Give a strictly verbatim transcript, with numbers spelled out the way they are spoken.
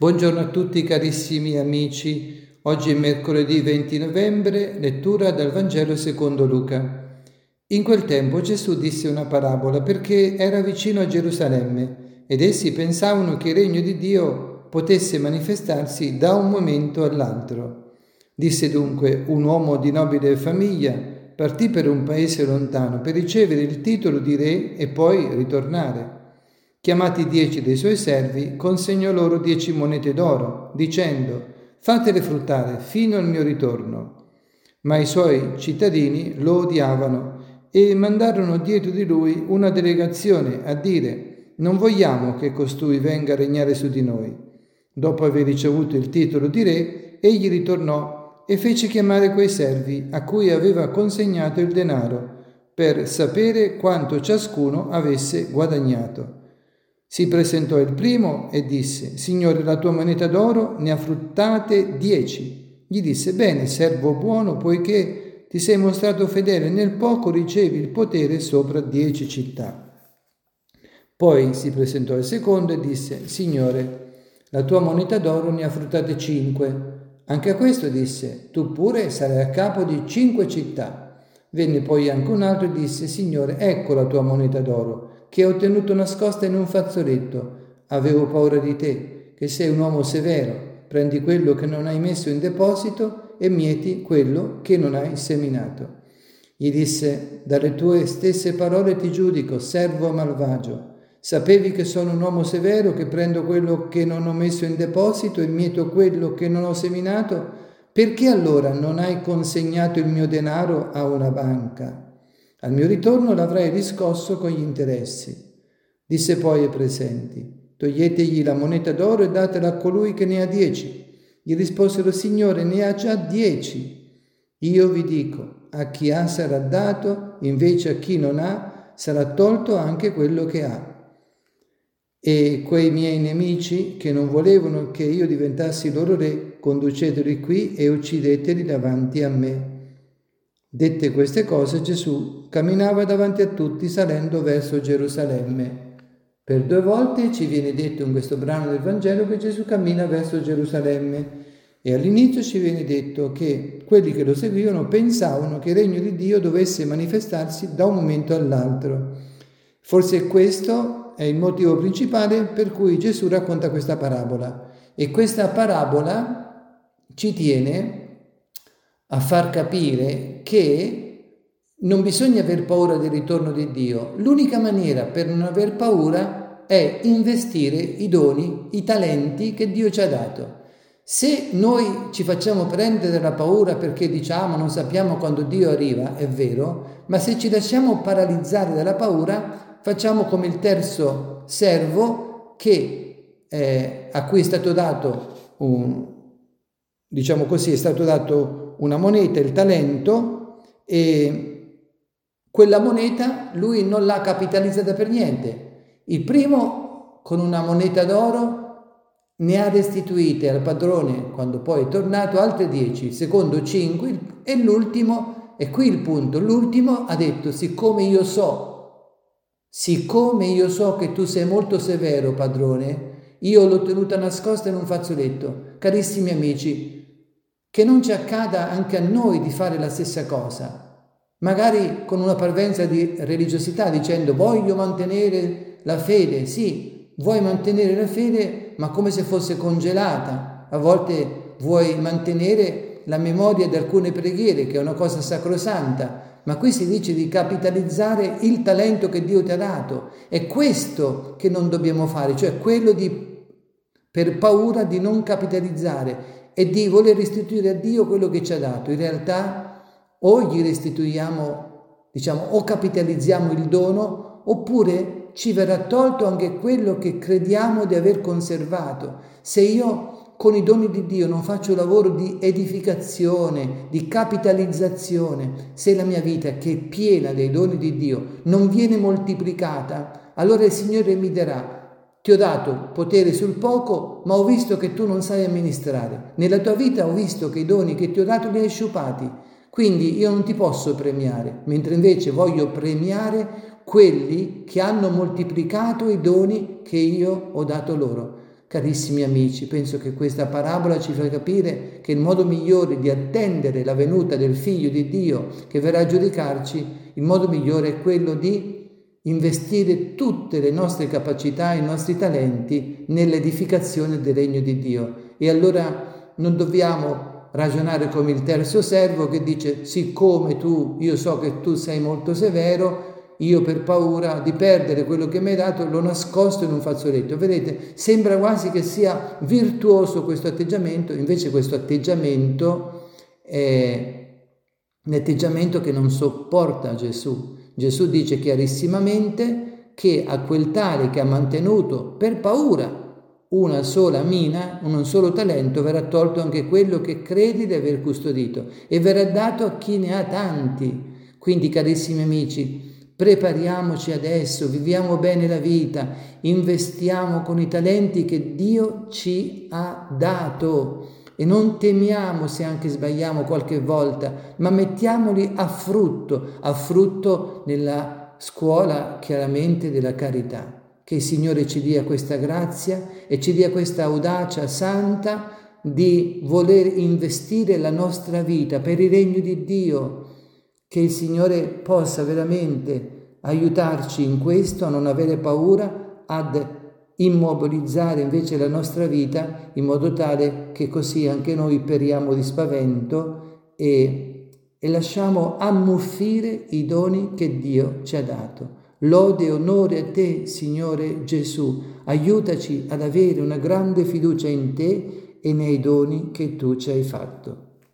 Buongiorno a tutti carissimi amici, oggi è mercoledì venti novembre, lettura dal Vangelo secondo Luca. In quel tempo Gesù disse una parabola perché era vicino a Gerusalemme ed essi pensavano che il regno di Dio potesse manifestarsi da un momento all'altro. Disse dunque: un uomo di nobile famiglia partì per un paese lontano per ricevere il titolo di re e poi ritornare. Chiamati dieci dei suoi servi, consegnò loro dieci monete d'oro, dicendo: fatele fruttare fino al mio ritorno. Ma i suoi cittadini lo odiavano e mandarono dietro di lui una delegazione a dire: non vogliamo che costui venga a regnare su di noi. Dopo aver ricevuto il titolo di re, egli ritornò e fece chiamare quei servi a cui aveva consegnato il denaro per sapere quanto ciascuno avesse guadagnato. Si presentò il primo e disse: Signore, la tua moneta d'oro ne ha fruttate dieci. Gli disse: bene, servo buono, poiché ti sei mostrato fedele nel poco, ricevi il potere sopra dieci città. Poi si presentò il secondo e disse: Signore, la tua moneta d'oro ne ha fruttate cinque. Anche a questo disse: tu pure sarai a capo di cinque città. Venne poi anche un altro e disse: Signore, ecco la tua moneta d'oro, che ho tenuto nascosta in un fazzoletto. Avevo paura di te, che sei un uomo severo. Prendi quello che non hai messo in deposito e mieti quello che non hai seminato. Gli disse: dalle tue stesse parole ti giudico, servo malvagio. Sapevi che sono un uomo severo, che prendo quello che non ho messo in deposito e mieto quello che non ho seminato? Perché allora non hai consegnato il mio denaro a una banca? Al mio ritorno l'avrai riscosso con gli interessi. Disse poi ai presenti: toglietegli la moneta d'oro e datela a colui che ne ha dieci. Gli risposero: Signore, ne ha già dieci. Io vi dico, a chi ha sarà dato, invece a chi non ha sarà tolto anche quello che ha. E quei miei nemici che non volevano che io diventassi loro re, conduceteli qui e uccideteli davanti a me. Dette queste cose, Gesù camminava davanti a tutti salendo verso Gerusalemme. Per due volte ci viene detto in questo brano del Vangelo che Gesù cammina verso Gerusalemme e all'inizio ci viene detto che quelli che lo seguivano pensavano che il regno di Dio dovesse manifestarsi da un momento all'altro. Forse questo è il motivo principale per cui Gesù racconta questa parabola. E questa parabola ci tiene a far capire che non bisogna aver paura del ritorno di Dio. L'unica maniera per non aver paura è investire i doni, i talenti che Dio ci ha dato. Se noi ci facciamo prendere dalla paura perché diciamo non sappiamo quando Dio arriva, è vero, ma se ci lasciamo paralizzare dalla paura, facciamo come il terzo servo che, eh, a cui è stato dato un, diciamo così, è stato dato una moneta, il talento, e quella moneta lui non l'ha capitalizzata per niente. Il primo con una moneta d'oro ne ha restituite al padrone quando poi è tornato altre dieci, il secondo cinque e l'ultimo, e qui il punto, l'ultimo ha detto: siccome io so, siccome io so che tu sei molto severo padrone, io l'ho tenuta nascosta in un fazzoletto. Carissimi amici, che non ci accada anche a noi di fare la stessa cosa, magari con una parvenza di religiosità, dicendo voglio mantenere la fede. Sì, vuoi mantenere la fede, ma come se fosse congelata. A volte vuoi mantenere la memoria di alcune preghiere, che è una cosa sacrosanta, ma qui si dice di capitalizzare il talento che Dio ti ha dato. È questo che non dobbiamo fare, cioè quello di, per paura di non capitalizzare e di voler restituire a Dio quello che ci ha dato. In realtà o gli restituiamo, diciamo, o capitalizziamo il dono, oppure ci verrà tolto anche quello che crediamo di aver conservato. Se io con i doni di Dio non faccio un lavoro di edificazione, di capitalizzazione, se la mia vita, che è piena dei doni di Dio, non viene moltiplicata, allora il Signore mi dirà: ti ho dato potere sul poco, ma ho visto che tu non sai amministrare. Nella tua vita ho visto che i doni che ti ho dato li hai sciupati, quindi io non ti posso premiare, mentre invece voglio premiare quelli che hanno moltiplicato i doni che io ho dato loro. Carissimi amici, penso che questa parabola ci fa capire che il modo migliore di attendere la venuta del Figlio di Dio che verrà a giudicarci, il modo migliore è quello di investire tutte le nostre capacità e i nostri talenti nell'edificazione del regno di Dio. E allora non dobbiamo ragionare come il terzo servo che dice: siccome tu, io so che tu sei molto severo, io per paura di perdere quello che mi hai dato l'ho nascosto in un fazzoletto. Vedete, sembra quasi che sia virtuoso questo atteggiamento, invece questo atteggiamento è un atteggiamento che non sopporta Gesù. Gesù dice chiarissimamente che a quel tale che ha mantenuto per paura una sola mina, un solo talento, verrà tolto anche quello che credi di aver custodito e verrà dato a chi ne ha tanti. Quindi, carissimi amici, prepariamoci adesso, viviamo bene la vita, investiamo con i talenti che Dio ci ha dato e non temiamo se anche sbagliamo qualche volta, ma mettiamoli a frutto, a frutto nella scuola chiaramente della carità. Che il Signore ci dia questa grazia e ci dia questa audacia santa di voler investire la nostra vita per il regno di Dio. Che il Signore possa veramente aiutarci in questo, a non avere paura, ad immobilizzare invece la nostra vita in modo tale che così anche noi periamo di spavento e, e lasciamo ammuffire i doni che Dio ci ha dato. Lode e onore a te, Signore Gesù. Aiutaci ad avere una grande fiducia in te e nei doni che tu ci hai fatto.